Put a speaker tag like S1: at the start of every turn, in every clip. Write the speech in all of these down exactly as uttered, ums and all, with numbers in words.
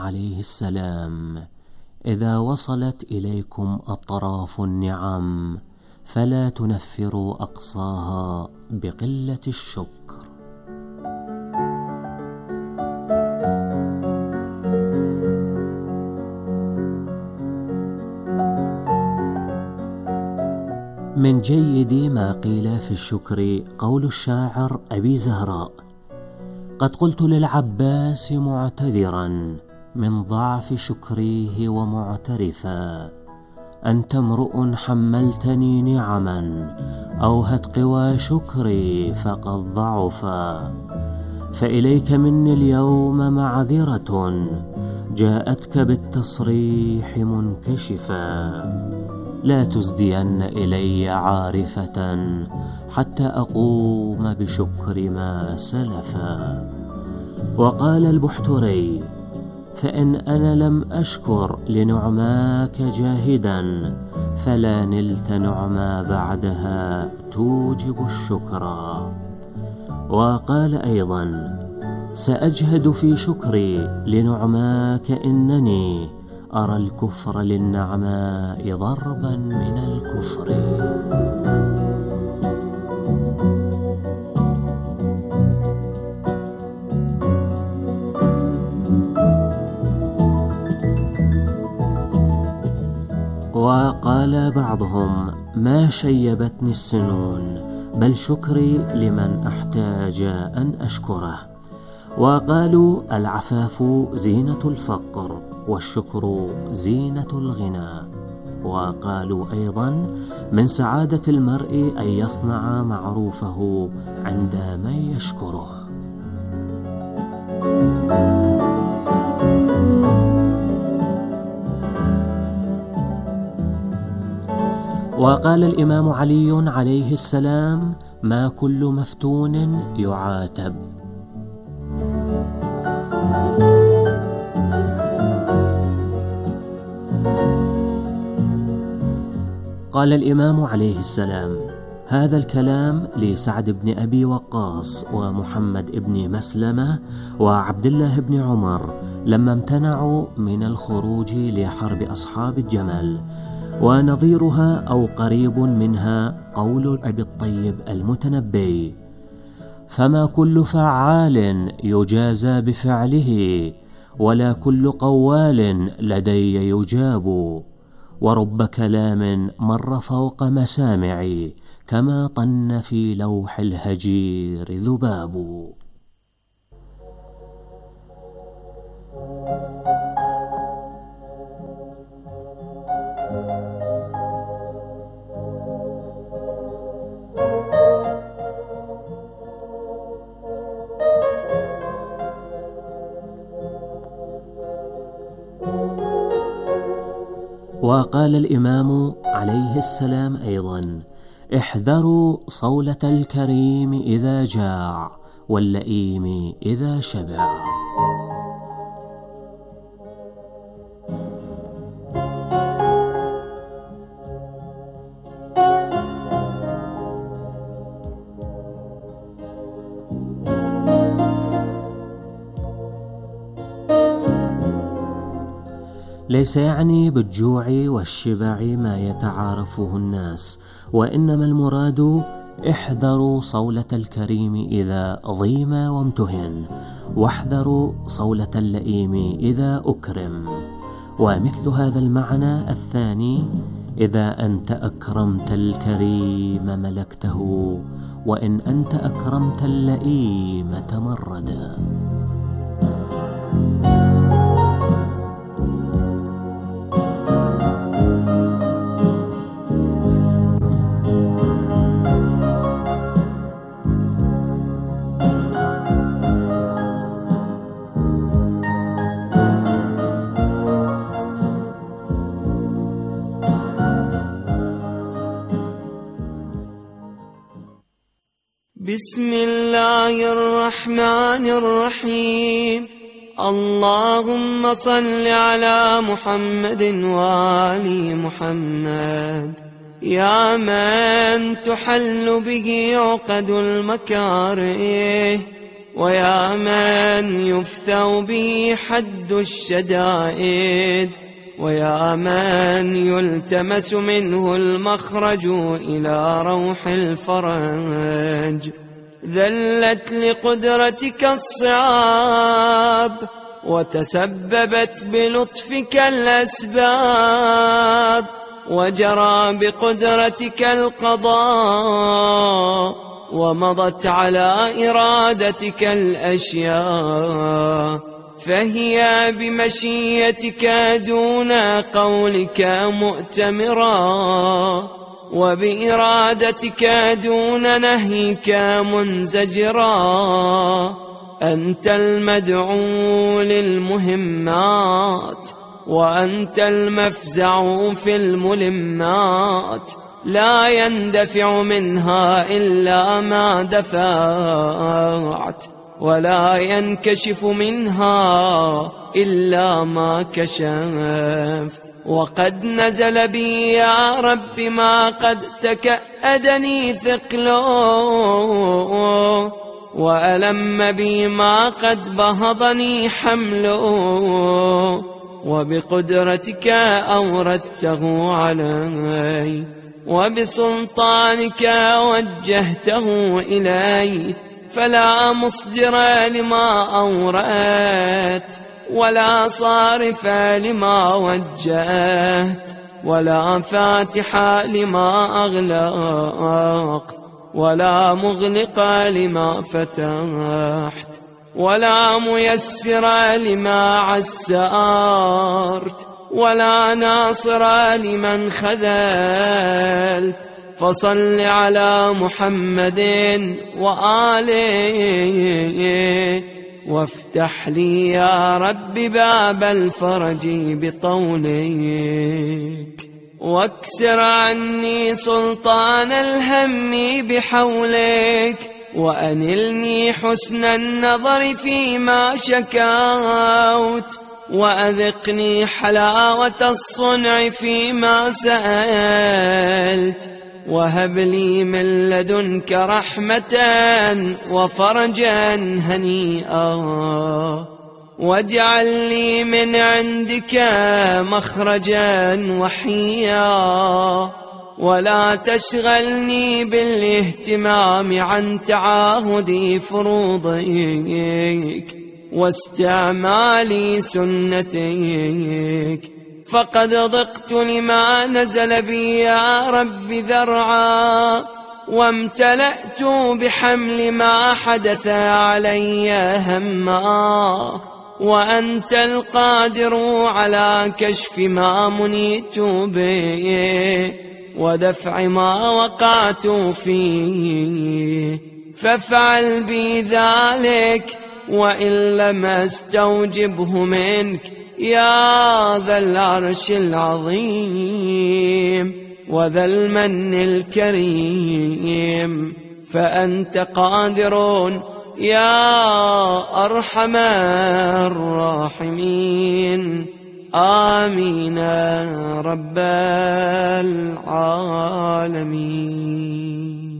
S1: عليه السلام: إذا وصلت إليكم أطراف النعم فلا تنفروا أقصاها بقلة الشكر. من جيد ما قيل في الشكر قول الشاعر أبي زهراء: قد قلت للعباس معتذرا من ضعف شكريه ومعترفا: أنت امرؤ حملتني نعما أوهت قوى شكري فقد ضعفا، فإليك مني اليوم معذرة جاءتك بالتصريح منكشفا، لا تزدين إلي عارفة حتى أقوم بشكر ما سلفا. وقال البحتري: فإن أنا لم أشكر لنعماك جاهدا فلا نلت نعما بعدها توجب الشكرا. وقال أيضا: سأجهد في شكري لنعماك إنني أرى الكفر للنعماء ضربا من الكفر. وقال بعضهم: ما شيبتني السنون بل شكري لمن أحتاج أن أشكره. وقالوا: العفاف زينة الفقر والشكر زينة الغنى. وقالوا أيضا: من سعادة المرء أن يصنع معروفه عند من يشكره. وقال الإمام علي عليه السلام: ما كل مفتون يعاتب. قال الإمام عليه السلام: هذا الكلام لسعد بن أبي وقاص ومحمد بن مسلمة وعبد الله بن عمر لما امتنعوا من الخروج لحرب أصحاب الجمل. ونظيرها أو قريب منها قول أبي الطيب المتنبي: فما كل فعال يجازى بفعله ولا كل قوال لدي يجاب، ورب كلام مر فوق مسامعي كما طن في لوح الهجير ذباب. وقال الإمام عليه السلام أيضا: احذروا صولة الكريم إذا جاع واللئيم إذا شبع. ليس يعني بالجوع والشبع ما يتعارفه الناس، وإنما المراد احذروا صولة الكريم إذا ضيم وامتهن، واحذروا صولة اللئيم إذا أكرم. ومثل هذا المعنى الثاني: إذا أنت أكرمت الكريم ملكته وإن أنت أكرمت اللئيم تمردا.
S2: بسم الله الرحمن الرحيم. اللهم صل على محمد وآل محمد، يا من تحل به عقد المكاره ويا من يفثو به حد الشدائد، ويا من يلتمس منه المخرج إلى روح الفرج. ذلت لقدرتك الصعاب وتسببت بلطفك الأسباب، وجرى بقدرتك القضاء، ومضت على إرادتك الأشياء، فهي بمشيتك دون قولك مؤتمرا، وبإرادتك دون نهيك منزجرا. أنت المدعو للمهمات، وأنت المفزع في الملمات، لا يندفع منها إلا ما دفعت، ولا ينكشف منها إلا ما كشفت. وقد نزل بي يا رب ما قد تكأدني ثقله، وألم بي ما قد بهضني حمله، وبقدرتك أوردته علي، وبسلطانك وجهته إلي، فلا مصدر لما أوردت، ولا صارف لما وجهت، ولا فاتح لما أغلقت، ولا مغلق لما فتحت، ولا ميسر لما عسرت، ولا ناصر لمن خذلت. فصل على محمد وآله، وافتح لي يا رب باب الفرج بطولك، واكسر عني سلطان الهم بحولك، وأنلني حسن النظر فيما شكوت، وأذقني حلاوة الصنع فيما سألت، وهب لي من لدنك رحمة وفرجا هنيئا، واجعل لي من عندك مخرجا وحيا، ولا تشغلني بالاهتمام عن تعاهد فروضك واستعمال سنتك، فقد ضقت لما نزل بي يا رب ذرعا، وامتلأت بحمل ما حدث علي هما، وأنت القادر على كشف ما منيت به، ودفع ما وقعت فيه، فافعل بي ذلك، وإن لم استوجبه منك يا ذا العرش العظيم وذا المن الكريم، فأنت قادر يا أرحم الراحمين. آمين رب العالمين.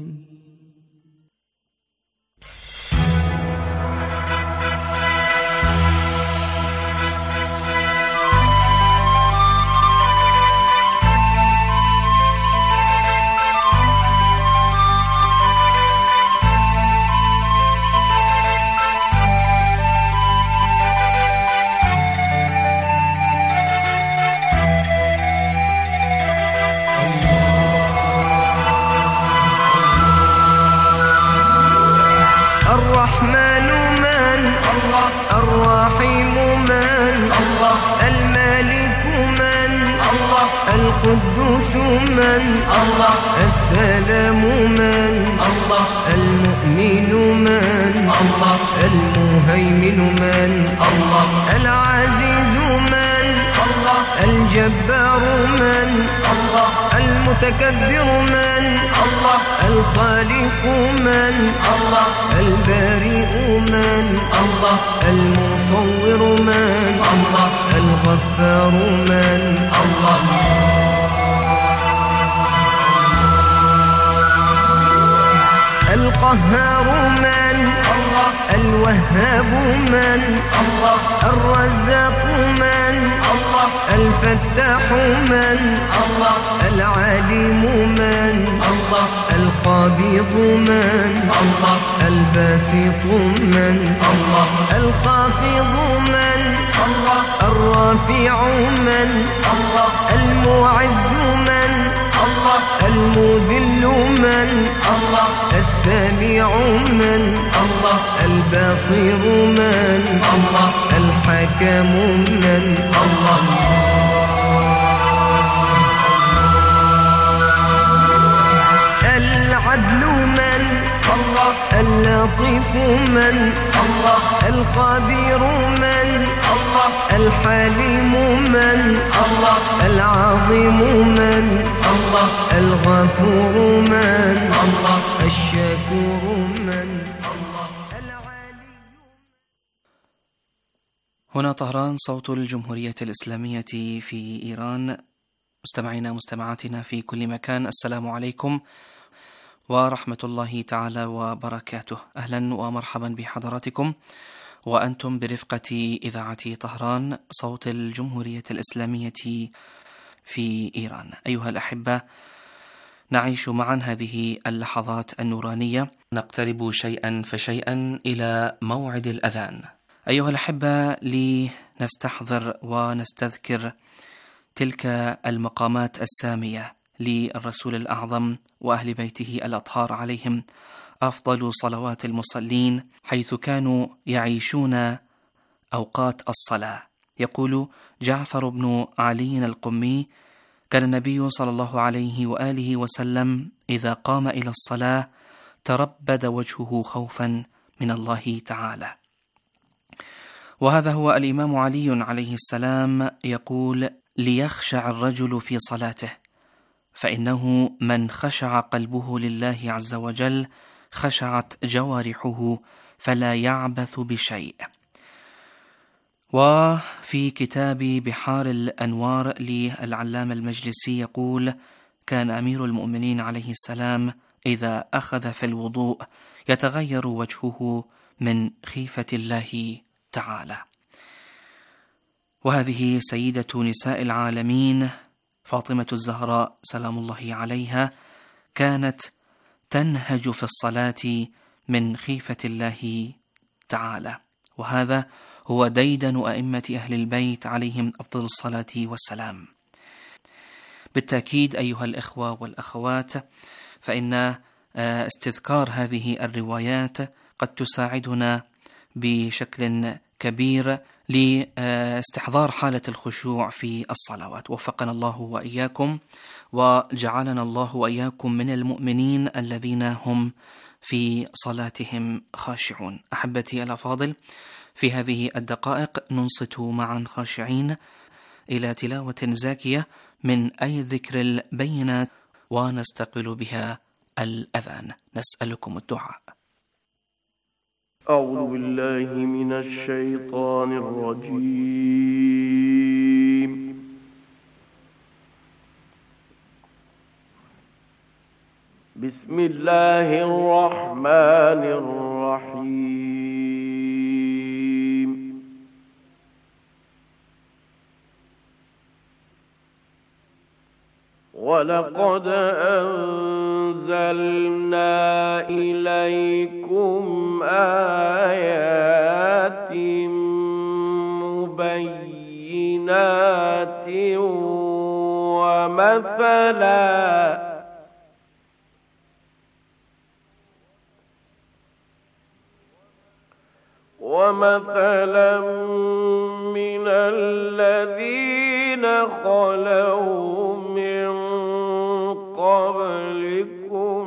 S3: الرحمن من الله، الرحيم من الله، الملك من الله، القدوس من الله، السلام من الله، المؤمن من الله، المهيمن من الله، العزيز من الله، الجبار من الله، المتكبر من الله، الخالق من الله، البارئ من الله، المصور من الله، الغفار من الله. القهار من الله، الوهاب من الله الرزاق من الله الفتاح من الله العليم من الله القابض من الله الباسط من الله الخافض من الله الرافع من الله المعز من الله المذل من الله السميع من الله البصير من الله الحكم من الله العدل من الله اللطيف من الله الخبير من الله الحليم من الله العظيم من الله الغفور من الله الشكور من الله العلي.
S4: هنا طهران، صوت الجمهورية الإسلامية في إيران. مستمعينا مستمعاتنا في كل مكان، السلام عليكم ورحمة الله تعالى وبركاته. أهلا ومرحبا بحضراتكم وأنتم برفقة إذاعة طهران، صوت الجمهورية الإسلامية في إيران. أيها الأحبة، نعيش معا هذه اللحظات النورانية، نقترب شيئا فشيئا إلى موعد الأذان. أيها الأحبة، لنستحضر ونستذكر تلك المقامات السامية للرسول الأعظم وأهل بيته الأطهار عليهم أفضل صلوات المصلين، حيث كانوا يعيشون أوقات الصلاة. يقول جعفر بن علي القمي: كان النبي صلى الله عليه وآله وسلم إذا قام إلى الصلاة تربد وجهه خوفا من الله تعالى. وهذا هو الإمام علي عليه السلام يقول: ليخشع الرجل في صلاته، فإنه من خشع قلبه لله عز وجل خشعت جوارحه فلا يعبث بشيء. وفي كتاب بحار الأنوار للعلامة المجلسي يقول: كان أمير المؤمنين عليه السلام إذا أخذ في الوضوء يتغير وجهه من خيفة الله تعالى. وهذه سيدة نساء العالمين فاطمة الزهراء سلام الله عليها كانت تنهج في الصلاة من خيفة الله تعالى، وهذا هو ديدن أئمة أهل البيت عليهم أفضل الصلاة والسلام. بالتأكيد أيها الإخوة والأخوات، فإن استذكار هذه الروايات قد تساعدنا بشكل كبير لاستحضار حالة الخشوع في الصلوات. وفقنا الله وإياكم، وجعلنا الله وإياكم من المؤمنين الذين هم في صلاتهم خاشعون. أحبتي الأفاضل، في هذه الدقائق ننصت معا خاشعين إلى تلاوة زاكية من أي الذكر البينات، ونستقبل بها الأذان. نسألكم الدعاء.
S5: أعوذ بالله من الشيطان الرجيم. بسم الله الرحمن الرحيم. ولقد أنزلنا إليكم آيات مبينات ومثلا ومثلا من الذين خلوا من قبلكم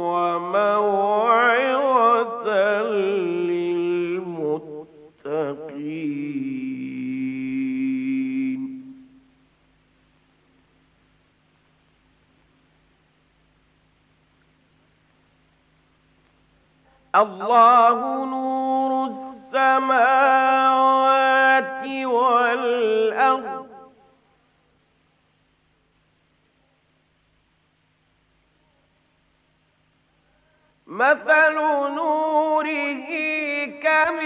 S5: وموعظة للمتقين. الله نور السماوات والأرض مثل نوره كمثل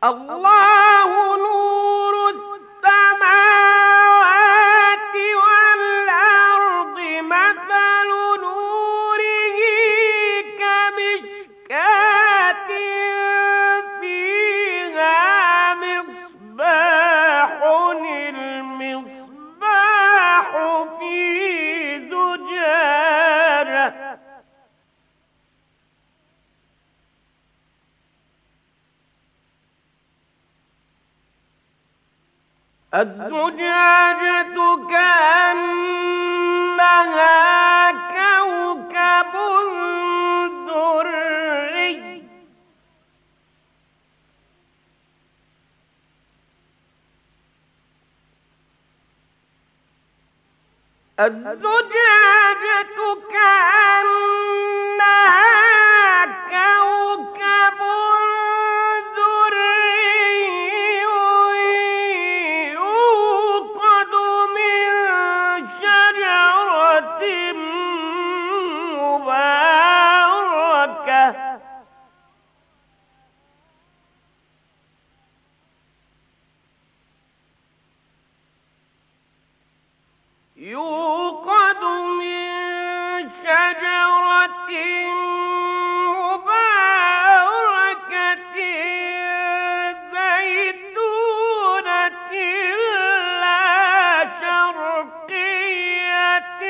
S6: الله نور السماوات والأرض مثل نوره كمشكاة فيها مصباح المصباح في زجاجة الزجاجة كأنها كوكب دري الزجاجة كأنها كوكب يوقد من شجرة مباركة زيتونة لا شرقية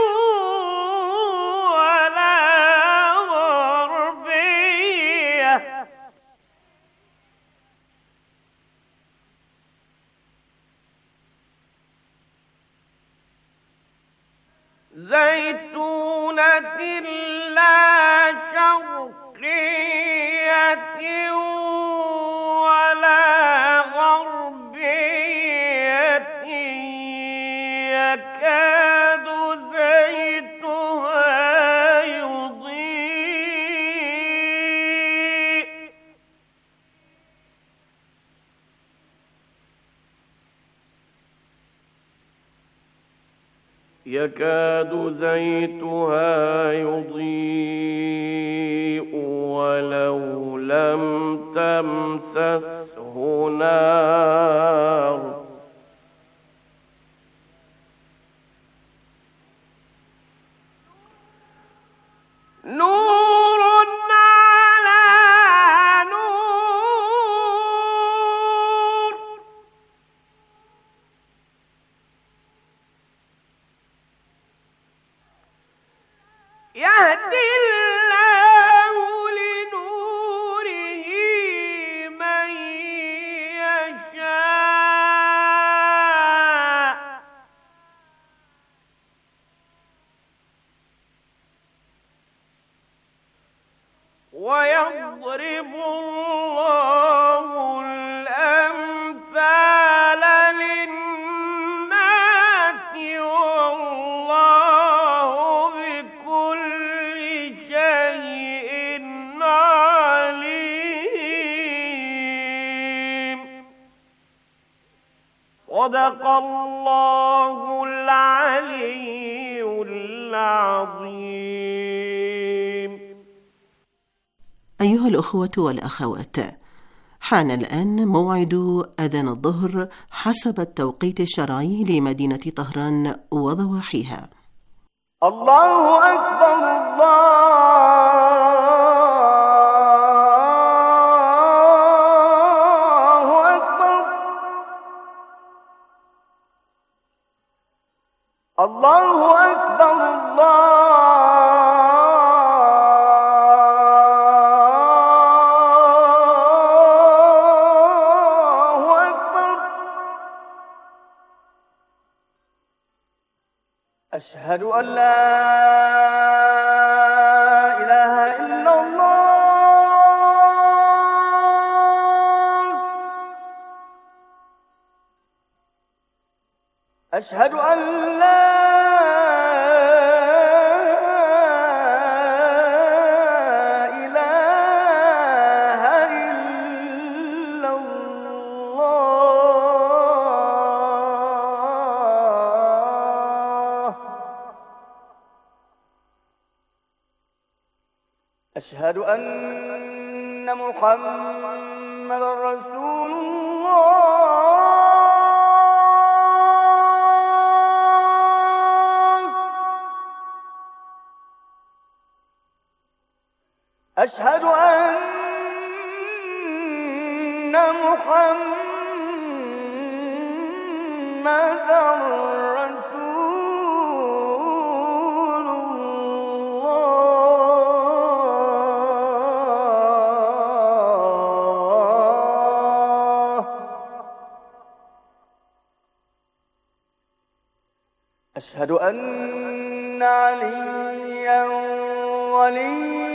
S6: ولا غربية زيتونة لا شرقية ولا غربية يكاد زيتها يضيء يكاد زيتها يضيء ولو لم تمسسه نار نور على نور يهدي الله لنوره من يشاء ويضرب الله الأمثال للناس والله بكل شيء عليم. صدق الله العلي العظيم.
S7: أيها الأخوة والأخوات، حان الآن موعد أذان الظهر حسب التوقيت الشرعي لمدينة طهران وضواحيها.
S6: الله أكبر الله أكبر الله أكبر الله أكبر. أشهد أن لا إله إلا الله. أشهد أن لا إله إلا الله. أشهد أن محمدا محمد رسول الله. أشهد أن محمد رسول الله. أشهد أن عليا ولي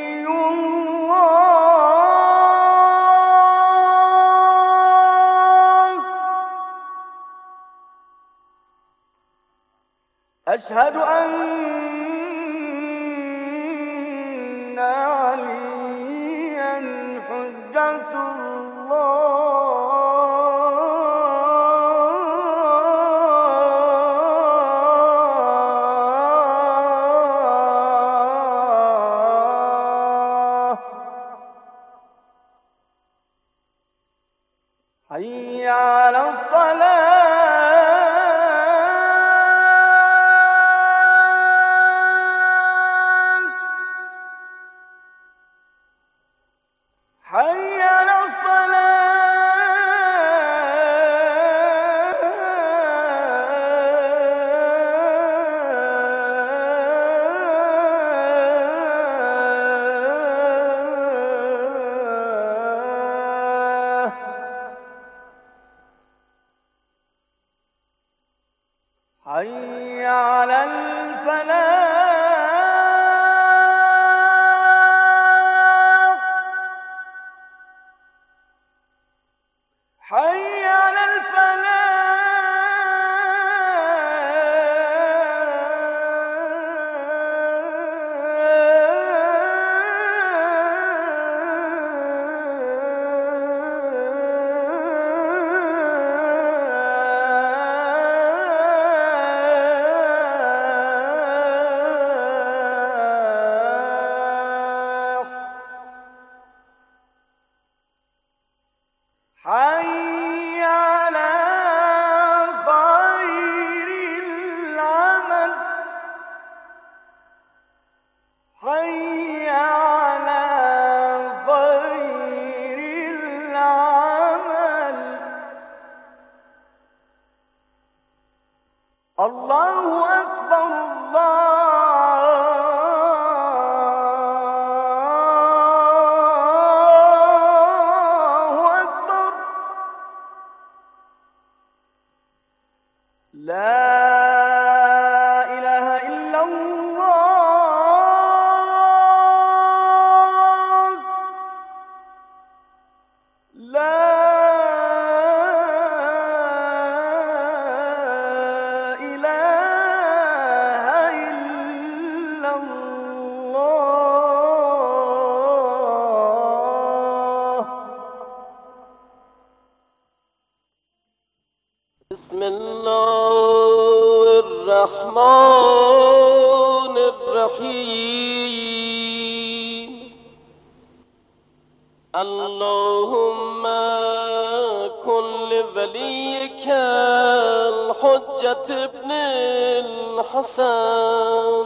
S6: أشهد أن عليا حجة الله. حي على الصلاة. حي على الفلاح. حي على حي على خير العمل. حي على خير العمل. الله أكبر الله أكبر. لا إله إلا الله. لا إله إلا الله.
S8: بسم الله الرحمن الرحيم. اللهم كن لوليك الحجة ابن الحسن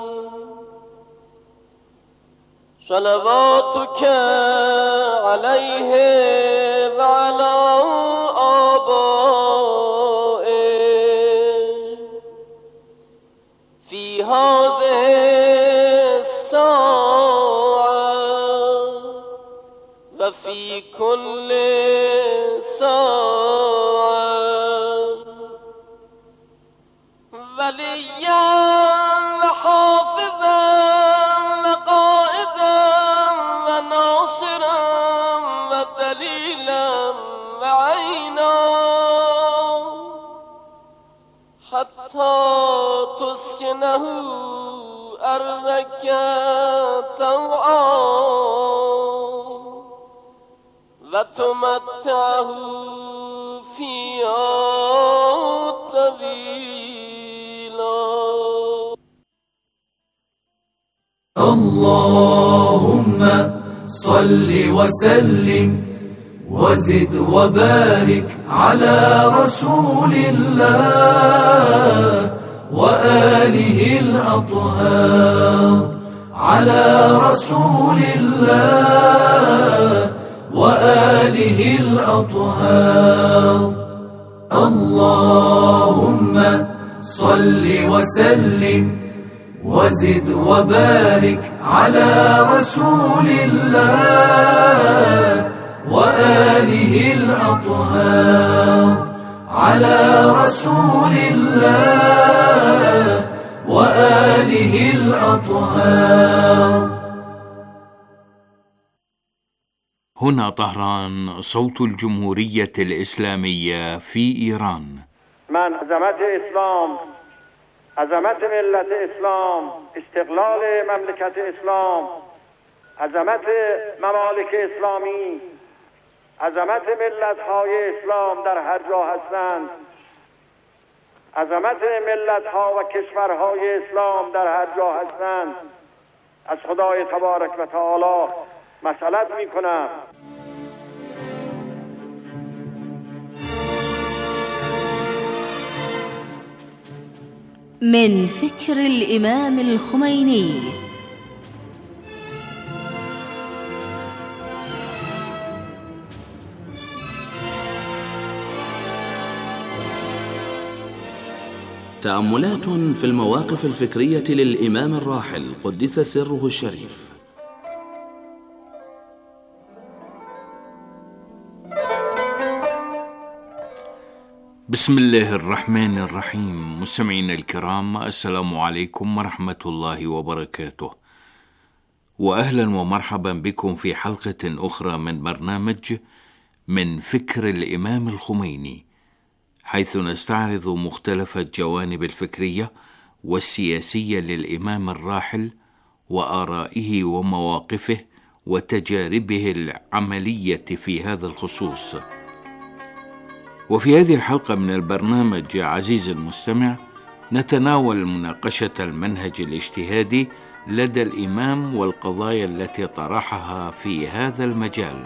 S8: صلواتك عليه وعلى آبائه في هذه الساعة وفي كل ساعة وليا وحافظا وقائدا وناصرا ودليلا وعينا حتى تسكنه أرضك طوعا وتمتعه فيها طويلا.
S9: اللهم صل وسلم وزد وبارك على رسول الله وآله الأطهار، على رسول الله وآله الأطهار. اللهم صل وسلم وزد وبارك على رسول الله وآله الأطهار، على رسول الله وآله الأطهار.
S10: هنا طهران، صوت الجمهورية الإسلامية في إيران.
S6: من عظمت اسلام، عظمت ملت اسلام، استقلال مملکت اسلام، عظمت ممالک اسلامی، عظمت ملت های اسلام در هر جا هستند، عظمت ملت ها و کشورهای اسلام در هر جا هستند، از خدای تبارک و تعالی مسئلت می کنم.
S11: من فكر الإمام الخميني.
S12: تأملات في المواقف الفكرية للإمام الراحل قدس سره الشريف.
S10: بسم الله الرحمن الرحيم. مستمعينا الكرام، السلام عليكم ورحمة الله وبركاته، وأهلا ومرحبا بكم في حلقة أخرى من برنامج من فكر الإمام الخميني، حيث نستعرض مختلف الجوانب الفكرية والسياسية للإمام الراحل وآرائه ومواقفه وتجاربه العملية في هذا الخصوص. وفي هذه الحلقة من البرنامج عزيزي المستمع نتناول مناقشة المنهج الاجتهادي لدى الإمام والقضايا التي طرحها في هذا المجال.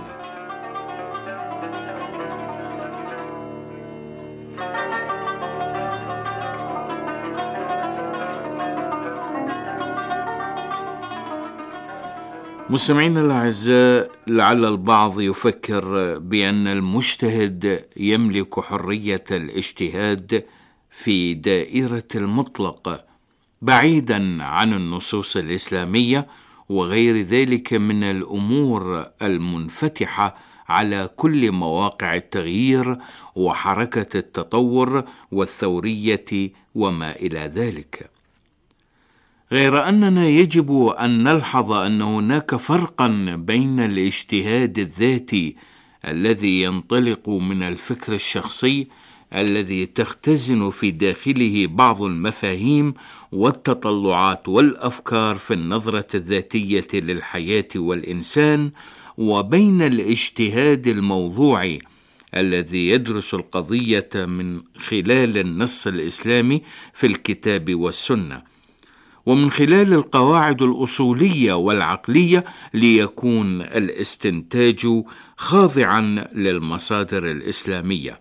S10: مستمعينا الأعزاء، لعل البعض يفكر بأن المجتهد يملك حرية الاجتهاد في دائرة المطلق بعيدا عن النصوص الإسلامية وغير ذلك من الأمور المنفتحة على كل مواقع التغيير وحركة التطور والثورية وما إلى ذلك، غير أننا يجب أن نلحظ أن هناك فرقا بين الاجتهاد الذاتي الذي ينطلق من الفكر الشخصي الذي تختزن في داخله بعض المفاهيم والتطلعات والأفكار في النظرة الذاتية للحياة والإنسان، وبين الاجتهاد الموضوعي الذي يدرس القضية من خلال النص الإسلامي في الكتاب والسنة ومن خلال القواعد الأصولية والعقلية، ليكون الاستنتاج خاضعا للمصادر الإسلامية.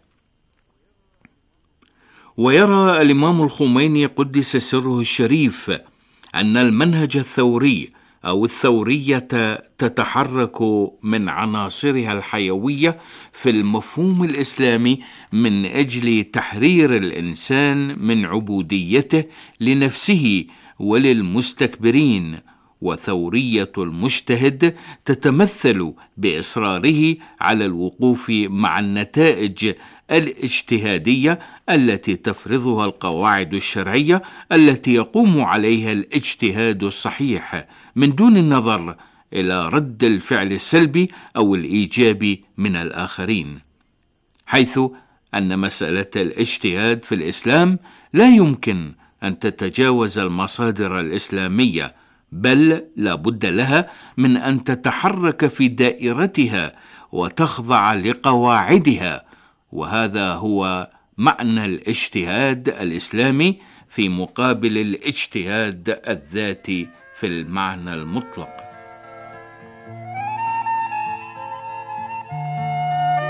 S10: ويرى الإمام الخميني قدس سره الشريف أن المنهج الثوري أو الثورية تتحرك من عناصرها الحيوية في المفهوم الإسلامي من أجل تحرير الإنسان من عبوديته لنفسه وللمستكبرين، وثورية المجتهد تتمثل بإصراره على الوقوف مع النتائج الاجتهادية التي تفرضها القواعد الشرعية التي يقوم عليها الاجتهاد الصحيح، من دون النظر إلى رد الفعل السلبي أو الإيجابي من الآخرين، حيث أن مسألة الاجتهاد في الإسلام لا يمكن أن تتجاوز المصادر الإسلامية، بل لا بد لها من أن تتحرك في دائرتها وتخضع لقواعدها، وهذا هو معنى الاجتهاد الإسلامي في مقابل الاجتهاد الذاتي في المعنى المطلق.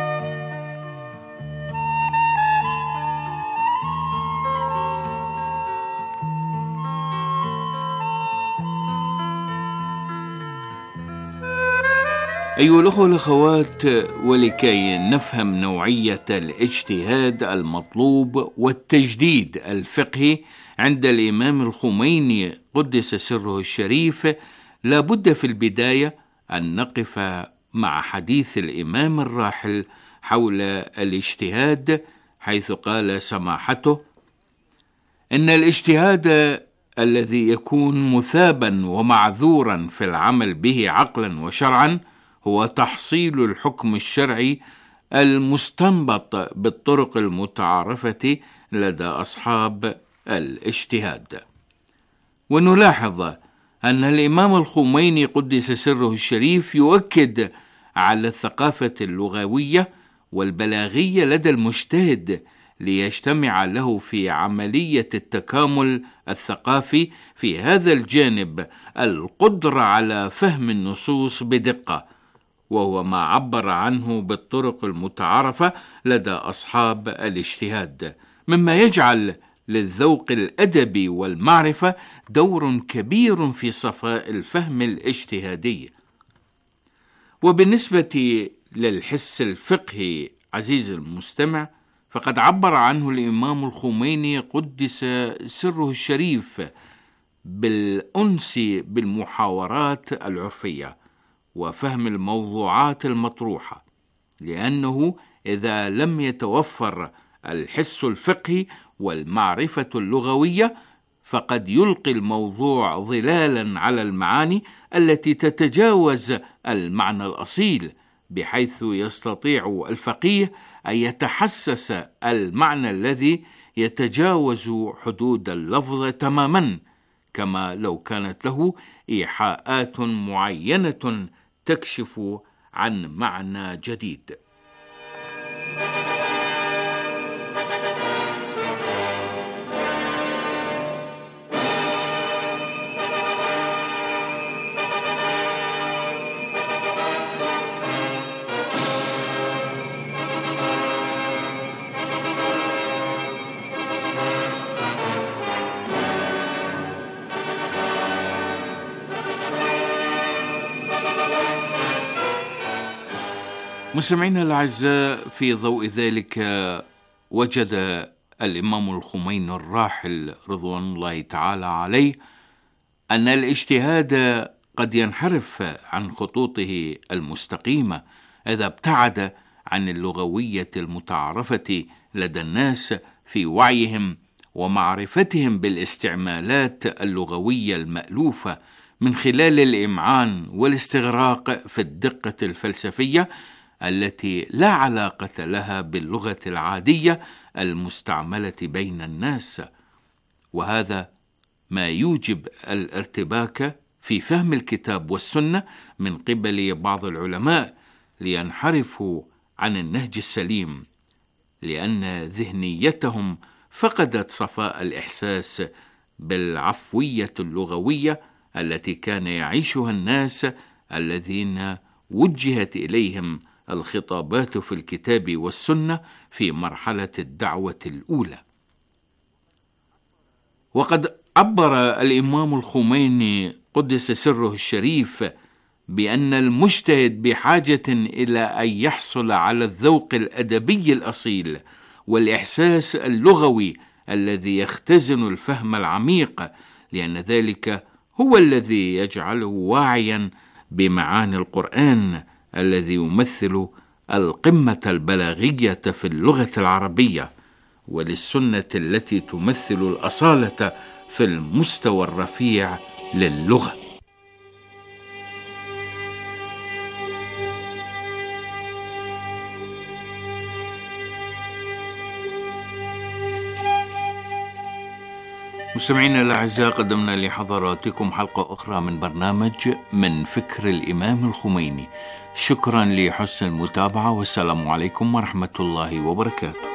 S10: أيها الأخوة والأخوات، ولكي نفهم نوعية الاجتهاد المطلوب والتجديد الفقهي عند الإمام الخميني قدس سره الشريف، لا بد في البداية أن نقف مع حديث الإمام الراحل حول الاجتهاد، حيث قال سماحته: إن الاجتهاد الذي يكون مثابا ومعذورا في العمل به عقلا وشرعا هو تحصيل الحكم الشرعي المستنبط بالطرق المتعارفة لدى أصحاب الاجتهاد. ونلاحظ أن الإمام الخميني قدس سره الشريف يؤكد على الثقافة اللغوية والبلاغية لدى المجتهد ليجتمع له في عملية التكامل الثقافي في هذا الجانب القدرة على فهم النصوص بدقة، وهو ما عبر عنه بالطرق المتعارفة لدى أصحاب الاجتهاد، مما يجعل للذوق الأدبي والمعرفة دور كبير في صفاء الفهم الاجتهادي. وبالنسبة للحس الفقهي عزيز المستمع، فقد عبر عنه الإمام الخميني قدس سره الشريف بالأنس بالمحاورات العرفية وفهم الموضوعات المطروحة، لأنه إذا لم يتوفر الحس الفقهي والمعرفة اللغوية فقد يلقي الموضوع ظلالا على المعاني التي تتجاوز المعنى الأصيل، بحيث يستطيع الفقيه أن يتحسس المعنى الذي يتجاوز حدود اللفظ تماما، كما لو كانت له إيحاءات معينة تكشف عن معنى جديد. مستمعينا الأعزاء، في ضوء ذلك وجد الإمام الخميني الراحل رضوان الله تعالى عليه أن الاجتهاد قد ينحرف عن خطوطه المستقيمة إذا ابتعد عن اللغوية المتعارفة لدى الناس في وعيهم ومعرفتهم بالاستعمالات اللغوية المألوفة، من خلال الإمعان والاستغراق في الدقة الفلسفية التي لا علاقة لها باللغة العادية المستعملة بين الناس. وهذا ما يوجب الارتباك في فهم الكتاب والسنة من قبل بعض العلماء لينحرفوا عن النهج السليم، لأن ذهنيتهم فقدت صفاء الإحساس بالعفوية اللغوية التي كان يعيشها الناس الذين وجهت إليهم الخطابات في الكتاب والسنة في مرحلة الدعوة الأولى. وقد عبر الإمام الخميني قدس سره الشريف بأن المجتهد بحاجة إلى أن يحصل على الذوق الأدبي الأصيل والإحساس اللغوي الذي يختزن الفهم العميق، لأن ذلك هو الذي يجعله واعيا بمعاني القرآن الذي يمثل القمة البلاغية في اللغة العربية، وللسنة التي تمثل الأصالة في المستوى الرفيع للغة. مستمعينا الأعزاء، قدمنا لحضراتكم حلقة أخرى من برنامج من فكر الإمام الخميني. شكرا لحسن المتابعة، والسلام عليكم ورحمة الله وبركاته.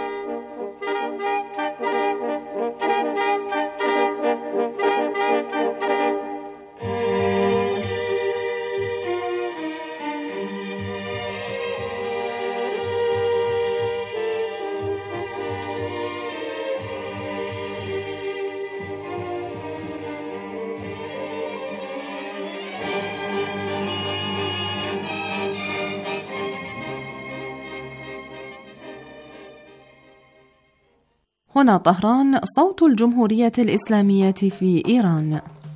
S13: هنا طهران، صوت الجمهورية الإسلامية في إيران.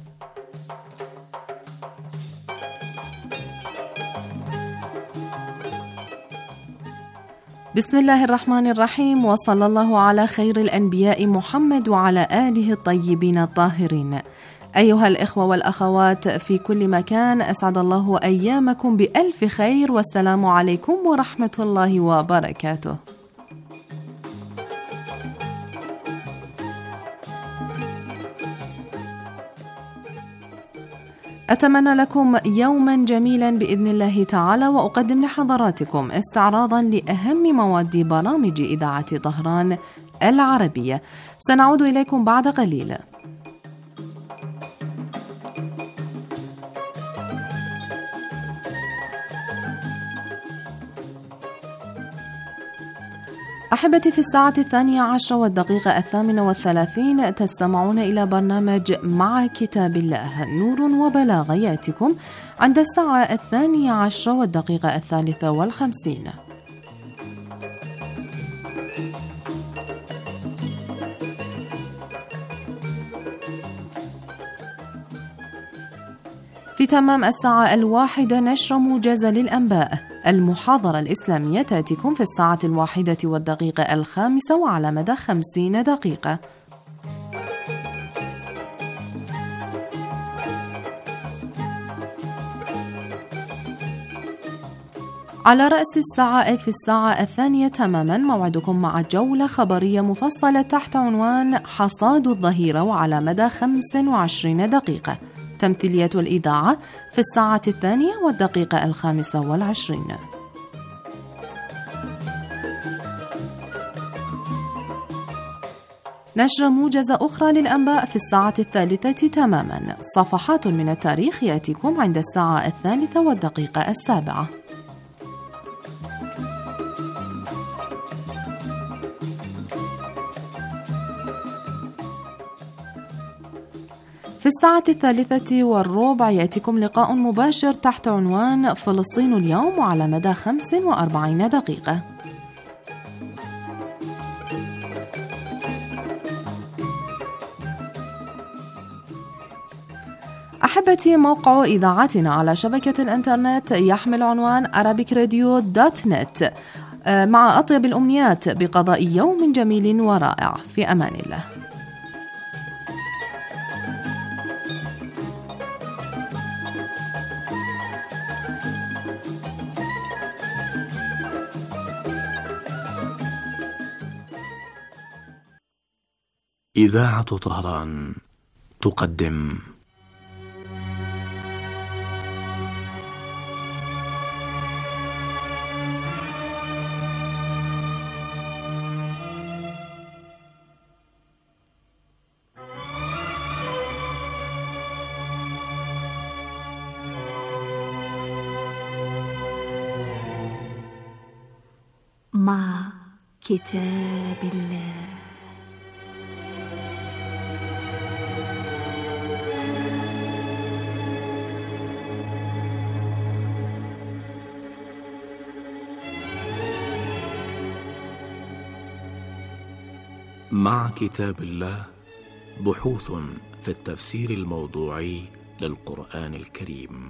S13: بسم الله الرحمن الرحيم، وصلى الله على خير الأنبياء محمد وعلى آله الطيبين الطاهرين. أيها الإخوة والأخوات في كل مكان، أسعد الله أيامكم بألف خير، والسلام عليكم ورحمة الله وبركاته. أتمنى لكم يوما جميلا بإذن الله تعالى، وأقدم لحضراتكم استعراضا لأهم مواد برامج إذاعة طهران العربية. سنعود إليكم بعد قليل. أحبتي، في الساعة الثانية عشر والدقيقة الثامنة والثلاثين تستمعون إلى برنامج مع كتاب الله نور وبلاغة، يأتيكم عند الساعة الثانية عشر والدقيقة الثالثة والخمسين. في تمام الساعة الواحدة نشر موجز للأنباء. المحاضرة الإسلامية تأتيكم في الساعة الواحدة والدقيقة الخامسة وعلى مدى خمسين دقيقة. على رأس الساعة أي في الساعة الثانية تماما موعدكم مع جولة خبرية مفصلة تحت عنوان حصاد الظهيرة وعلى مدى خمس وعشرين دقيقة. تمثيلية الإذاعة في الساعة الثانية والدقيقة الخامسة والعشرين. نشر موجزة أخرى للأنباء في الساعة الثالثة تماما. صفحات من التاريخ يأتيكم عند الساعة الثالثة والدقيقة السابعة. في الساعة الثالثة والربع يأتيكم لقاء مباشر تحت عنوان فلسطين اليوم وعلى مدى خمس وأربعين دقيقة. أحبتي، موقع إذاعتنا على شبكة الإنترنت يحمل عنوان arabic radio dot net. مع أطيب الأمنيات بقضاء يوم جميل ورائع. في أمان الله.
S14: إذاعة طهران تقدم
S15: مع كتاب الله.
S14: مع كتاب الله، بحوث في التفسير الموضوعي للقرآن الكريم.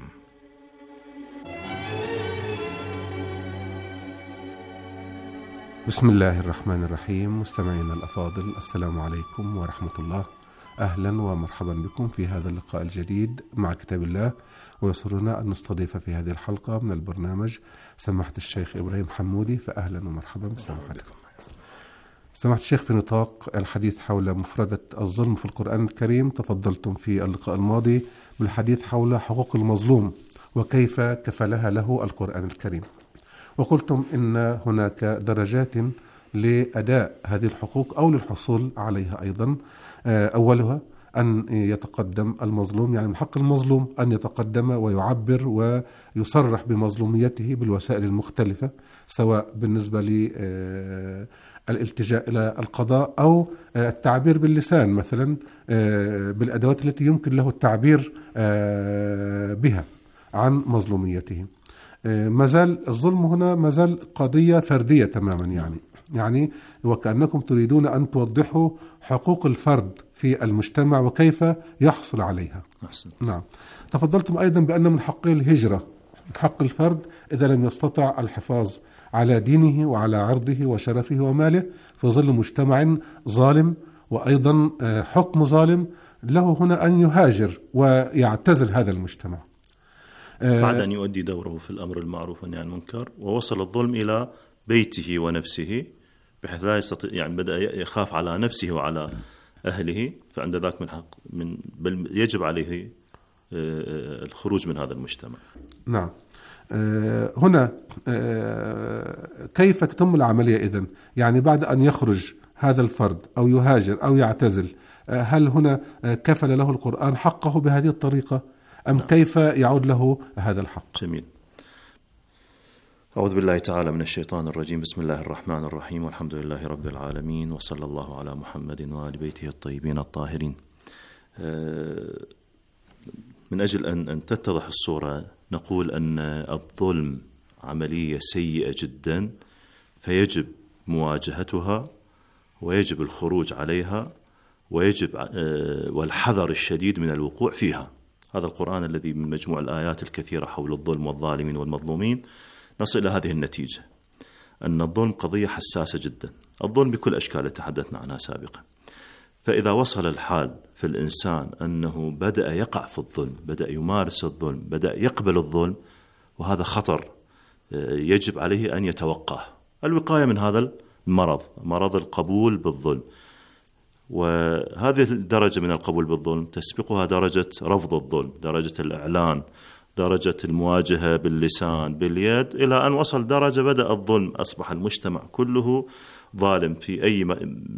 S16: بسم الله الرحمن الرحيم. مستمعينا الأفاضل، السلام عليكم ورحمة الله. أهلا ومرحبا بكم في هذا اللقاء الجديد مع كتاب الله، ويسرنا أن نستضيف في هذه الحلقة من البرنامج سماحة الشيخ إبراهيم حمودي، فأهلا ومرحبا بسماحتكم. سماحة الشيخ، في نطاق الحديث حول مفردة الظلم في القرآن الكريم تفضلتم في اللقاء الماضي بالحديث حول حقوق المظلوم وكيف كفلها له القرآن الكريم، وقلتم إن هناك درجات لأداء هذه الحقوق أو للحصول عليها أيضا. أولها أن يتقدم المظلوم، يعني من حق المظلوم أن يتقدم ويعبر ويصرح بمظلوميته بالوسائل المختلفة، سواء بالنسبة للالتجاء إلى القضاء أو التعبير باللسان، مثلا بالأدوات التي يمكن له التعبير بها عن مظلوميته. مازال الظلم هنا مازال قضية فردية تماما، يعني يعني وكأنكم تريدون أن توضحوا حقوق الفرد في المجتمع وكيف يحصل عليها.
S17: أحسنت.
S16: نعم. تفضلتم أيضا بأن من حقه الهجرة، حق الفرد إذا لم يستطع الحفاظ على دينه وعلى عرضه وشرفه وماله في ظل مجتمع ظالم وأيضا حكم ظالم، له هنا أن يهاجر ويعتزل هذا المجتمع
S17: بعد أن يؤدي دوره في الأمر المعروف والنهي عن المنكر، ووصل الظلم إلى بيته ونفسه بحيث لا يستطيع، يعني بدأ يخاف على نفسه وعلى أهله، فعند ذاك من حق من بل يجب عليه الخروج من هذا المجتمع.
S16: نعم. هنا كيف تتم العملية إذن؟ يعني بعد أن يخرج هذا الفرد أو يهاجر أو يعتزل، هل هنا كفل له القرآن حقه بهذه الطريقة أم نعم. كيف يعود له هذا الحق؟
S17: جميل. أعوذ بالله تعالى من الشيطان الرجيم. بسم الله الرحمن الرحيم، والحمد لله رب العالمين، وصلى الله على محمد وآل بيته الطيبين الطاهرين. من أجل أن أن تتضح الصورة نقول أن الظلم عملية سيئة جدا، فيجب مواجهتها ويجب الخروج عليها ويجب والحذر الشديد من الوقوع فيها. هذا القرآن الذي من مجموع الآيات الكثيرة حول الظلم والظالمين والمظلومين نصل إلى هذه النتيجة، أن الظلم قضية حساسة جدا، الظلم بكل أشكاله تحدثنا عنها سابقا. فإذا وصل الحال في الإنسان أنه بدأ يقع في الظلم، بدأ يمارس الظلم، بدأ يقبل الظلم، وهذا خطر يجب عليه أن يتوقاه. الوقاية من هذا المرض، مرض القبول بالظلم، وهذه الدرجة من القبول بالظلم تسبقها درجة رفض الظلم، درجة الإعلان، درجة المواجهة باللسان باليد، إلى أن وصل درجة بدأ الظلم، أصبح المجتمع كله ظالم في أي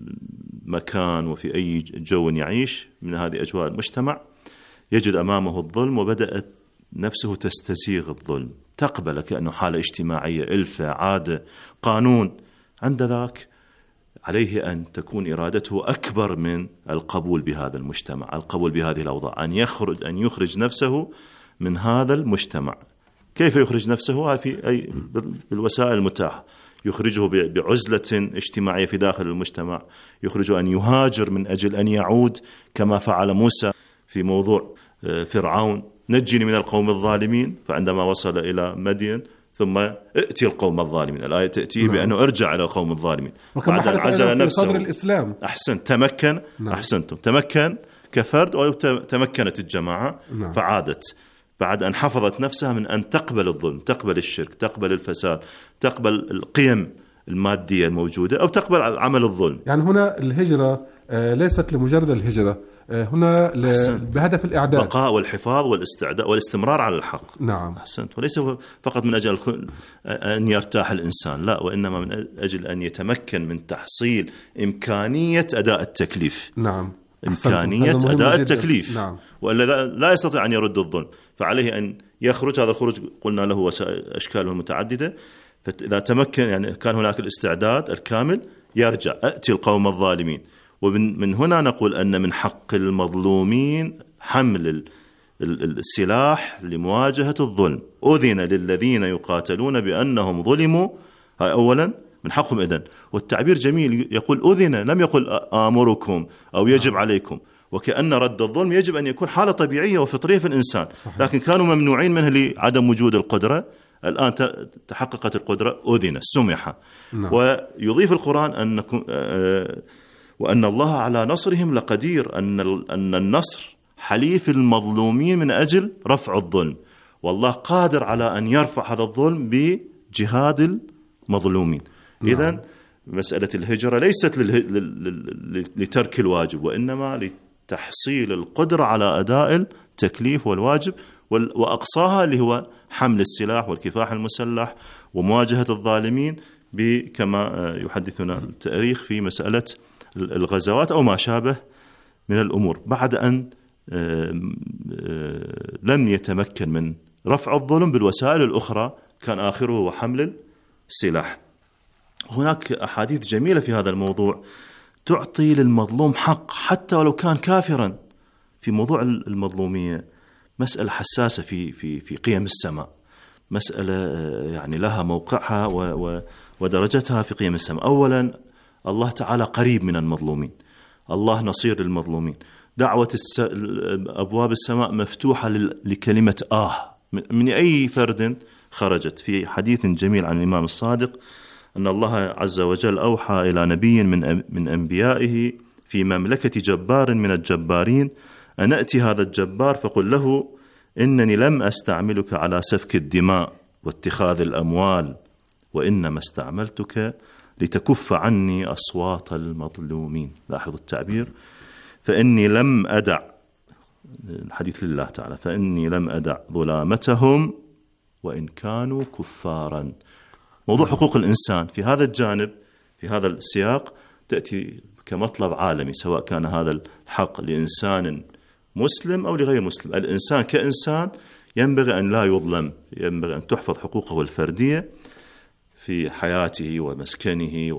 S17: مكان وفي أي جو يعيش من هذه أجواء المجتمع، يجد أمامه الظلم وبدأت نفسه تستسيغ الظلم، تقبل كأنه حالة اجتماعية، إلفة، عادة، قانون. عند ذاك عليه أن تكون إرادته أكبر من القبول بهذا المجتمع، القبول بهذه الأوضاع، أن يخرج أن يخرج نفسه من هذا المجتمع. كيف يخرج نفسه؟ في أي بالوسائل المتاحة، يخرجه بعزلة اجتماعية في داخل المجتمع، يخرجه أن يهاجر من أجل أن يعود كما فعل موسى في موضوع فرعون، نجني من القوم الظالمين، فعندما وصل إلى مدين ثم ائتي القوم الظالمين، الآية تأتيه بأنه ارجع إلى القوم الظالمين،
S16: بعد أن عزل نفسه الإسلام.
S17: أحسن تمكن نعم. أحسنتم تمكن كفرد وتمكنت الجماعة نعم. فعادت بعد أن حفظت نفسها من أن تقبل الظلم، تقبل الشرك، تقبل الفساد، تقبل القيم المادية الموجودة، أو تقبل عمل الظلم.
S16: يعني هنا الهجرة ليست لمجرد الهجرة، هنا بهدف الإعداد،
S17: بقاء والحفاظ والاستعداد والاستمرار على الحق.
S16: نعم.
S17: أحسنت. وليس فقط من أجل أن يرتاح الإنسان، لا، وإنما من أجل أن يتمكن من تحصيل إمكانية أداء التكليف.
S16: نعم.
S17: إمكانية أداء التكليف.
S16: نعم.
S17: وإلا لا يستطيع أن يرد الظلم، فعليه أن يخرج. هذا الخروج قلنا له أشكاله المتعددة، فإذا تمكن يعني كان هناك الاستعداد الكامل يرجع، أأتي القوم الظالمين. ومن من هنا نقول أن من حق المظلومين حمل السلاح لمواجهة الظلم. أذن للذين يقاتلون بأنهم ظلموا، هاي أولا من حقهم إذن. والتعبير جميل، يقول أذن، لم يقل آمركم أو يجب عليكم، وكأن رد الظلم يجب أن يكون حالة طبيعية وفطرية في الإنسان. صحيح. لكن كانوا ممنوعين منه لعدم وجود القدرة، الآن تحققت القدرة، أذن، سمح. نعم. ويضيف القرآن أن وأن الله على نصرهم لقدير، أن أن النصر حليف المظلومين من أجل رفع الظلم، والله قادر على أن يرفع هذا الظلم بجهاد المظلومين. نعم. إذن مسألة الهجرة ليست لترك الواجب، وإنما لتحصيل القدرة على أداء التكليف والواجب، وأقصاها اللي هو حمل السلاح والكفاح المسلح ومواجهة الظالمين، كما يحدثنا التاريخ في مسألة الغزوات أو ما شابه من الأمور. بعد أن لم يتمكن من رفع الظلم بالوسائل الأخرى، كان آخره هو حمل السلاح. هناك أحاديث جميلة في هذا الموضوع تعطي للمظلوم حق حتى ولو كان كافرا. في موضوع المظلومية مسألة حساسة في في في قيم السماء، مسألة يعني لها موقعها ودرجتها في قيم السماء. أولا الله تعالى قريب من المظلومين، الله نصير للمظلومين. دعوة الس... أبواب السماء مفتوحة لكلمة آه من أي فرد خرجت. في حديث جميل عن الإمام الصادق أن الله عز وجل أوحى إلى نبي من من أنبيائه في مملكة جبار من الجبارين أن أتي هذا الجبار فقل له إنني لم أستعملك على سفك الدماء واتخاذ الأموال، وإنما استعملتك لتكف عني أصوات المظلومين. لاحظ التعبير، فإني لم أدع، الحديث لله تعالى، فإني لم أدع ظلامتهم وإن كانوا كفارا. موضوع حقوق الإنسان في هذا الجانب في هذا السياق تأتي كمطلب عالمي، سواء كان هذا الحق لإنسان مسلم أو لغير مسلم. الإنسان كإنسان ينبغي أن لا يظلم، ينبغي أن تحفظ حقوقه الفردية في حياته ومسكنه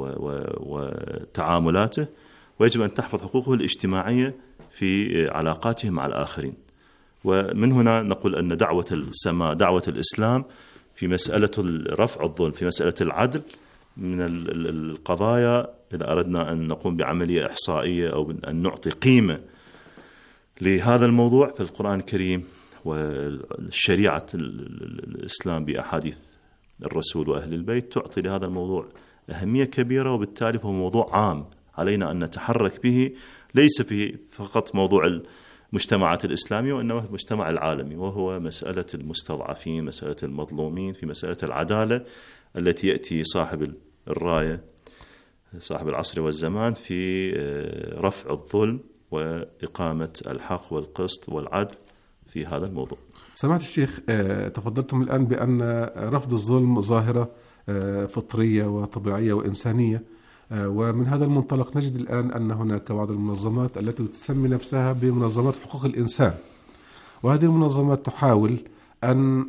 S17: وتعاملاته، ويجب أن تحفظ حقوقه الاجتماعية في علاقاته مع الآخرين. ومن هنا نقول أن دعوة السماء، دعوة الإسلام في مسألة رفع الظلم، في مسألة العدل، من القضايا إذا أردنا أن نقوم بعملية إحصائية أو أن نعطي قيمة لهذا الموضوع في القرآن الكريم والشريعة الإسلام بأحاديث الرسول وأهل البيت تعطي لهذا الموضوع أهمية كبيرة، وبالتالي فهو موضوع عام علينا أن نتحرك به، ليس في فقط موضوع المجتمعات الإسلامية وإنما المجتمع العالمي، وهو مسألة المستضعفين، مسألة المظلومين، في مسألة العدالة التي يأتي صاحب الراية صاحب العصر والزمان في رفع الظلم وإقامة الحق والقسط والعدل في هذا الموضوع.
S16: سمعت الشيخ تفضلتم الآن بأن رفض الظلم ظاهرة فطرية وطبيعية وإنسانية، ومن هذا المنطلق نجد الآن أن هناك بعض المنظمات التي تسمي نفسها بمنظمات حقوق الإنسان، وهذه المنظمات تحاول أن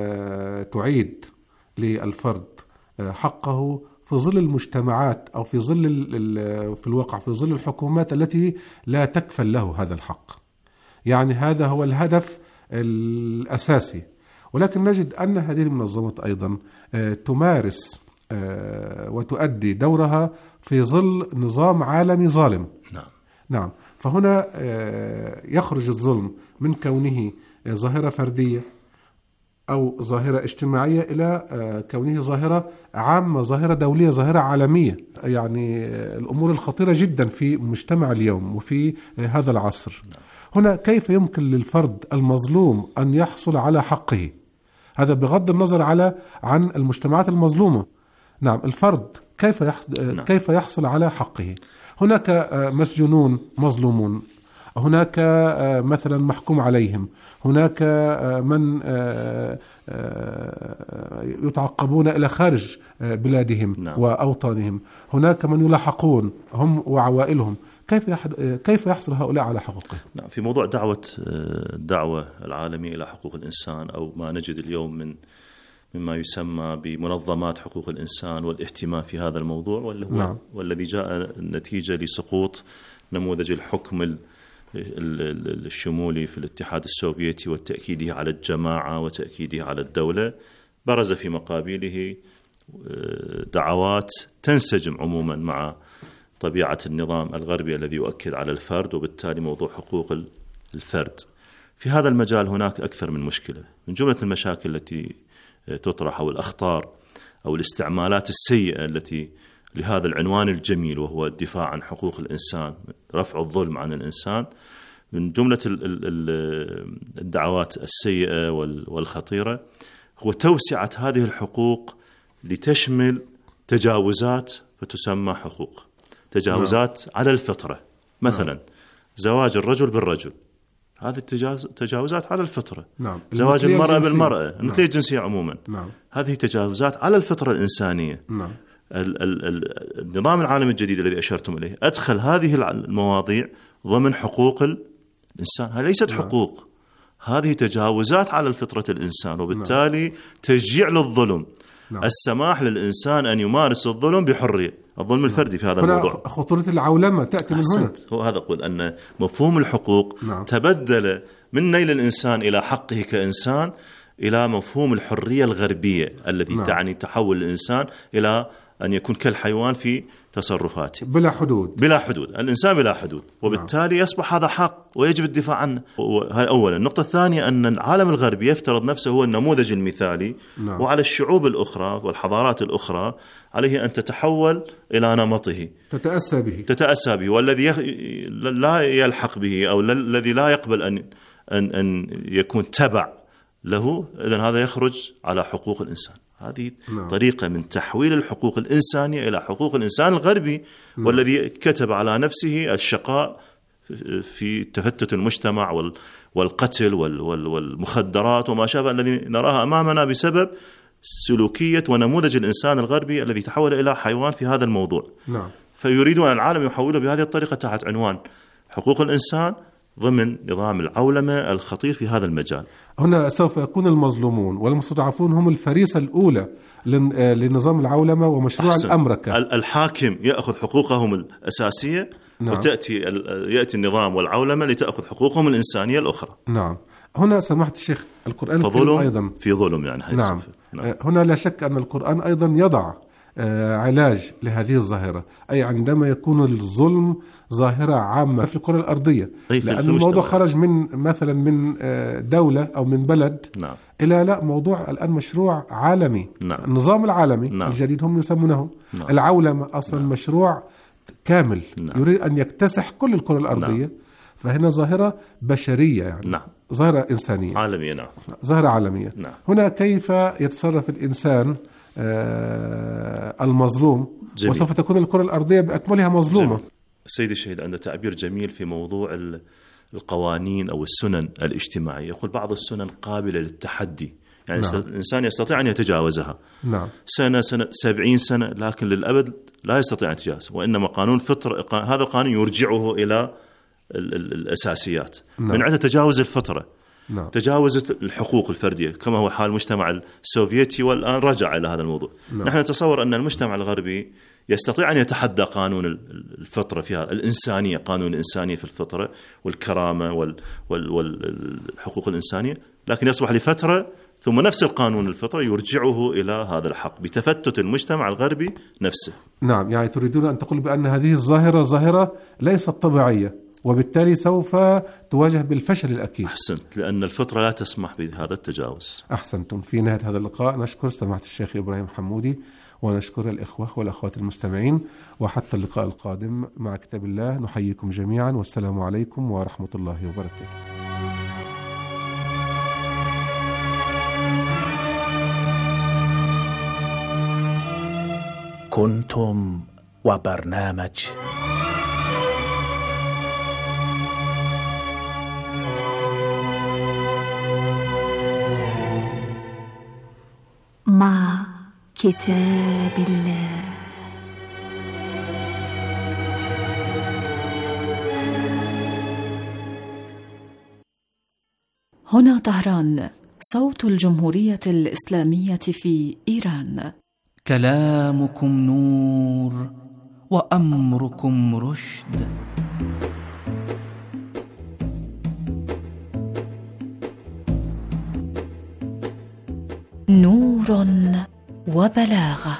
S16: تعيد للفرد حقه في ظل المجتمعات أو في ظل في الواقع في ظل الحكومات التي لا تكفل له هذا الحق. يعني هذا هو الهدف الأساسي، ولكن نجد أن هذه المنظمات أيضا تمارس وتؤدي دورها في ظل نظام عالمي ظالم.
S17: نعم.
S16: نعم. فهنا يخرج الظلم من كونه ظاهرة فردية أو ظاهرة اجتماعية إلى كونه ظاهرة عامة، ظاهرة دولية، ظاهرة عالمية. يعني الأمور الخطيرة جدا في مجتمع اليوم وفي هذا العصر. هنا كيف يمكن للفرد المظلوم أن يحصل على حقه؟ هذا بغض النظر على عن المجتمعات المظلومة. نعم، الفرد كيف نعم. كيف يحصل على حقه؟ هناك مسجونون مظلومون، هناك مثلا محكوم عليهم، هناك من يتعقبون إلى خارج بلادهم نعم. وأوطانهم، هناك من يلاحقون هم وعوائلهم. كيف كيف يحصل هؤلاء على حقوقهم؟
S17: نعم. في موضوع دعوة الدعوة العالمية إلى حقوق الإنسان، أو ما نجد اليوم من مما يسمى بمنظمات حقوق الإنسان والاهتمام في هذا الموضوع، واللي هو نعم. والذي جاء نتيجة لسقوط نموذج الحكم الشمولي في الاتحاد السوفيتي وتأكيده على الجماعة وتأكيده على الدولة، برز في مقابله دعوات تنسجم عموما مع طبيعة النظام الغربي الذي يؤكد على الفرد، وبالتالي موضوع حقوق الفرد. في هذا المجال هناك أكثر من مشكلة. من جملة المشاكل التي تطرح أو الأخطار أو الاستعمالات السيئة التي لهذا العنوان الجميل وهو الدفاع عن حقوق الإنسان، رفع الظلم عن الإنسان، من جملة الدعوات السيئة والخطيرة هو توسعة هذه الحقوق لتشمل تجاوزات فتسمى حقوق، تجاوزات نعم. على الفطرة، مثلا نعم. زواج الرجل بالرجل، هذه التجاوزات على الفطرة.
S16: نعم.
S17: زواج المرأة بالمرأة، المثلية نعم. الجنسية عموما
S16: نعم.
S17: هذه تجاوزات على الفطرة الإنسانية.
S16: نعم.
S17: ال ال النظام العالمي الجديد الذي أشرتم إليه أدخل هذه المواضيع ضمن حقوق الإنسان. هذه ليست نعم. حقوق، هذه تجاوزات على الفطرة الإنسان، وبالتالي نعم. تشجيع للظلم. نعم. السماح للإنسان أن يمارس الظلم بحرية، الظلم الفردي في هذا الموضوع.
S16: خطورة العولمة تأتي من هنا.
S17: هو هذا أقول أن مفهوم الحقوق
S16: نعم.
S17: تبدل من نيل الإنسان إلى حقه كإنسان إلى مفهوم الحرية الغربية الذي نعم. تعني تحول الإنسان إلى أن يكون كالحيوان في تصرفاته
S16: بلا حدود.
S17: بلا حدود، الإنسان بلا حدود، وبالتالي نعم. يصبح هذا حق ويجب الدفاع عنه. هاي أولا. النقطة الثانية أن العالم الغربي يفترض نفسه هو النموذج المثالي نعم. وعلى الشعوب الأخرى والحضارات الأخرى عليه أن تتحول إلى نمطه،
S16: تتأسى به
S17: تتأسى به والذي يخ... لا يلحق به أو ل... الذي لا يقبل أن أن أن يكون تبع له، إذن هذا يخرج على حقوق الإنسان. هذه نعم. طريقة من تحويل الحقوق الإنسانية إلى حقوق الإنسان الغربي نعم. والذي كتب على نفسه الشقاء في تفتت المجتمع والقتل والمخدرات وما شابه الذي نراها أمامنا بسبب سلوكية ونموذج الإنسان الغربي الذي تحول إلى حيوان في هذا الموضوع
S16: نعم.
S17: فيريدون أن العالم يحوله بهذه الطريقة تحت عنوان حقوق الإنسان ضمن نظام العولمة الخطير في هذا المجال.
S16: هنا سوف يكون المظلومون والمستضعفون هم الفريسة الأولى لنظام العولمة ومشروع أحسن. الأمريكا.
S17: الحاكم يأخذ حقوقهم الأساسية نعم. وتأتي يأتي النظام والعولمة لتأخذ حقوقهم الإنسانية الأخرى.
S16: نعم. هنا سمحت الشيخ القرآن الكريم أيضا
S17: في ظلم يعني
S16: نعم. نعم. هنا لا شك أن القرآن أيضا يضع علاج لهذه الظاهرة، أي عندما يكون الظلم ظاهرة عامة في الكرة الأرضية، لأن الموضوع خرج من مثلا من دولة أو من بلد
S17: نعم.
S16: إلى لا موضوع الآن مشروع عالمي
S17: نعم.
S16: النظام العالمي
S17: نعم.
S16: الجديد هم يسمونه نعم. العولمة أصلا نعم. مشروع كامل نعم. يريد أن يكتسح كل الكرة الأرضية نعم. فهنا ظاهرة بشرية يعني
S17: نعم.
S16: ظاهرة إنسانية
S17: عالمية نعم.
S16: ظاهرة عالمية
S17: نعم.
S16: هنا كيف يتصرف الإنسان آه المظلوم جميل. وسوف تكون الكرة الأرضية بأكملها مظلومة جميل.
S17: السيد الشهيد عنده تعبير جميل في موضوع القوانين أو السنن الاجتماعية، يقول بعض السنن قابلة للتحدي، يعني نعم. الإنسان يستطيع أن يتجاوزها
S16: نعم.
S17: سنة سنة سبعين سنة لكن للأبد لا يستطيع أن يتجاوزها، وإنما قانون فطر هذا القانون يرجعه إلى الأساسيات نعم. من عدة تجاوز الفطرة
S16: نعم.
S17: تجاوزت الحقوق الفردية كما هو حال المجتمع السوفيتي والآن رجع إلى هذا الموضوع نعم. نحن نتصور أن المجتمع الغربي يستطيع أن يتحدى قانون الفطرة فيها الإنسانية، قانون الإنسانية في الفطرة والكرامة وال وال والحقوق الإنسانية، لكن يصبح لفترة ثم نفس القانون الفطرة يرجعه إلى هذا الحق بتفتت المجتمع الغربي نفسه.
S16: نعم، يعني تريدون أن تقول بأن هذه الظاهرة ظاهرة ليست طبيعية وبالتالي سوف تواجه بالفشل الأكيد.
S17: أحسنت، لأن الفطرة لا تسمح بهذا التجاوز.
S16: أحسنتم. في نهاية هذا اللقاء نشكر سماحة الشيخ إبراهيم حمودي ونشكر الإخوة والأخوات المستمعين، وحتى اللقاء القادم مع كتاب الله نحييكم جميعا، والسلام عليكم ورحمة الله وبركاته.
S14: كنتم وبرنامج
S15: مع كتاب الله.
S18: هنا طهران، صوت الجمهورية الإسلامية في إيران.
S4: كلامكم نور وأمركم رشد.
S18: نور وبلاغة.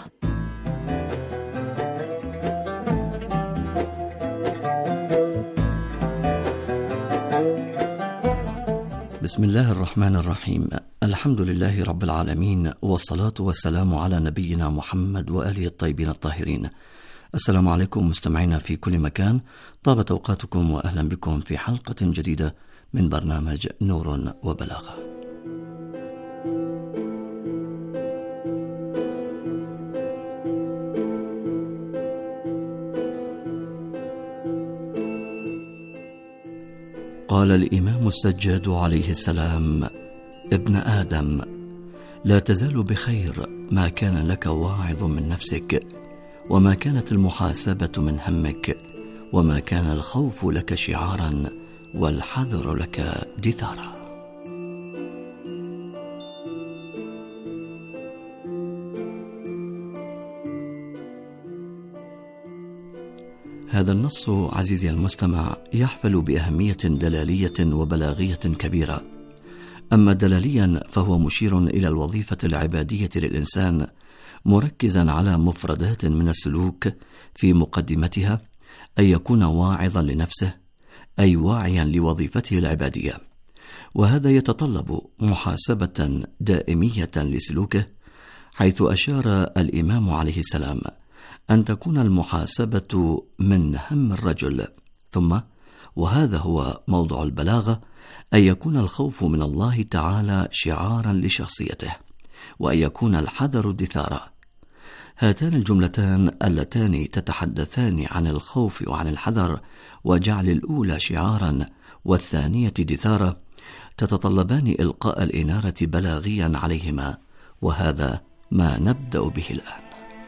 S19: بسم الله الرحمن الرحيم. الحمد لله رب العالمين، والصلاة والسلام على نبينا محمد وآله الطيبين الطاهرين. السلام عليكم مستمعينا في كل مكان، طابت أوقاتكم وأهلا بكم في حلقة جديدة من برنامج نور وبلاغة. قال الإمام السجاد عليه السلام: ابن آدم، لا تزال بخير ما كان لك واعظ من نفسك، وما كانت المحاسبة من همك، وما كان الخوف لك شعارا، والحذر لك دثارا. هذا النص عزيزي المستمع يحفل بأهمية دلالية وبلاغية كبيرة، أما دلاليا فهو مشير إلى الوظيفة العبادية للإنسان، مركزا على مفردات من السلوك في مقدمتها أن يكون واعظا لنفسه، أي واعيا لوظيفته العبادية، وهذا يتطلب محاسبة دائمية لسلوكه، حيث أشار الإمام عليه السلام أن تكون المحاسبة من هم الرجل، ثم وهذا هو موضع البلاغة أن يكون الخوف من الله تعالى شعارا لشخصيته، وأن يكون الحذر دثارا. هاتان الجملتان اللتان تتحدثان عن الخوف وعن الحذر وجعل الأولى شعارا والثانية دثارا تتطلبان إلقاء الإنارة بلاغيا عليهما، وهذا ما نبدأ به الآن.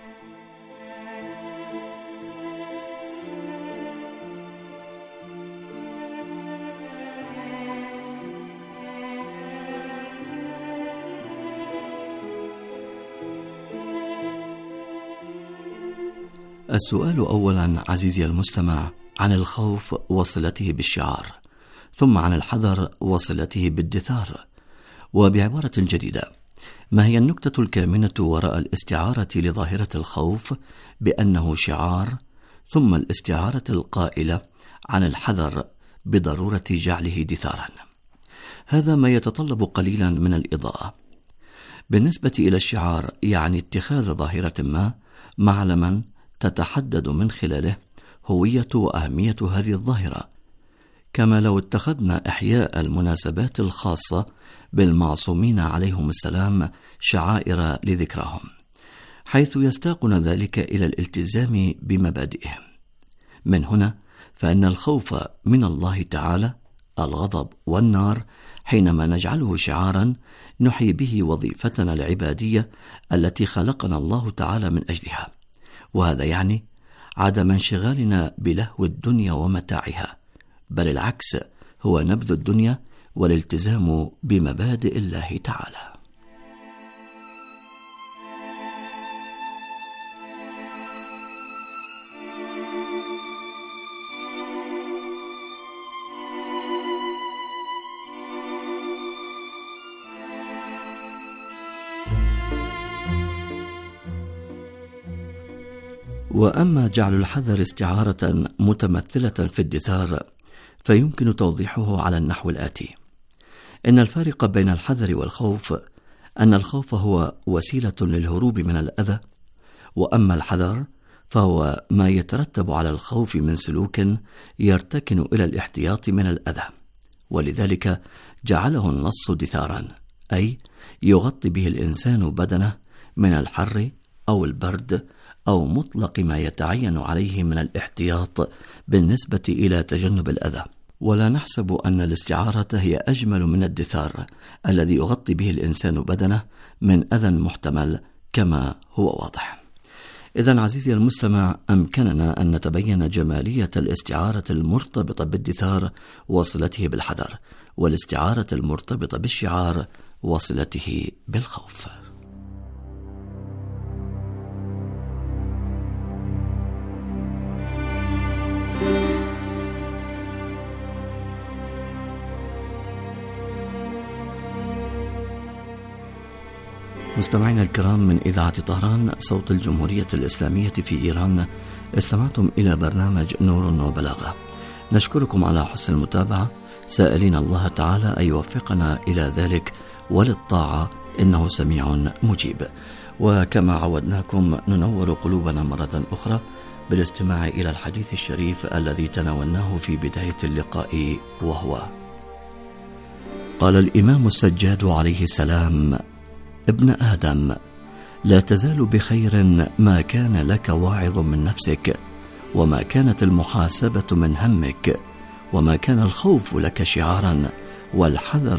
S19: السؤال أولا عزيزي المستمع عن الخوف وصلته بالشعار، ثم عن الحذر وصلته بالدثار. وبعبارة جديدة، ما هي النكتة الكامنة وراء الاستعارة لظاهرة الخوف بأنه شعار، ثم الاستعارة القائلة عن الحذر بضرورة جعله دثارا؟ هذا ما يتطلب قليلا من الإضاءة. بالنسبة إلى الشعار، يعني اتخاذ ظاهرة ما معلما تتحدد من خلاله هوية وأهمية هذه الظاهرة، كما لو اتخذنا إحياء المناسبات الخاصة بالمعصومين عليهم السلام شعائر لذكرهم، حيث يستاقنا ذلك إلى الالتزام بمبادئهم. من هنا فإن الخوف من الله تعالى، الغضب والنار، حينما نجعله شعارا نحيي به وظيفتنا العبادية التي خلقنا الله تعالى من أجلها، وهذا يعني عدم انشغالنا بلهو الدنيا ومتاعها، بل العكس، هو نبذ الدنيا والالتزام بمبادئ الله تعالى. وأما جعل الحذر استعارة متمثلة في الدثار فيمكن توضيحه على النحو الآتي: إن الفارق بين الحذر والخوف أن الخوف هو وسيلة للهروب من الأذى، وأما الحذر فهو ما يترتب على الخوف من سلوك يرتكن إلى الاحتياط من الأذى، ولذلك جعله النص دثارا، أي يغطي به الإنسان بدنه من الحر أو البرد أو مطلق ما يتعين عليه من الاحتياط بالنسبة إلى تجنب الأذى. ولا نحسب أن الاستعارة هي أجمل من الدثار الذي يغطي به الإنسان بدنه من أذى محتمل كما هو واضح. إذن عزيزي المستمع، أمكننا أن نتبين جمالية الاستعارة المرتبطة بالدثار وصلته بالحذر، والاستعارة المرتبطة بالشعار وصلته بالخوف. مستمعينا الكرام، من إذاعة طهران صوت الجمهورية الإسلامية في إيران، استمعتم إلى برنامج نور وبلاغة. نشكركم على حسن المتابعة، سائلين الله تعالى أن يوفقنا إلى ذلك وللطاعة، إنه سميع مجيب. وكما عودناكم ننور قلوبنا مرة أخرى بالاستماع إلى الحديث الشريف الذي تناولناه في بداية اللقاء، وهو: قال الإمام السجاد عليه السلام: ابن آدم، لا تزال بخير ما كان لك واعظ من نفسك، وما كانت المحاسبة من همك، وما كان الخوف لك شعارا، والحذر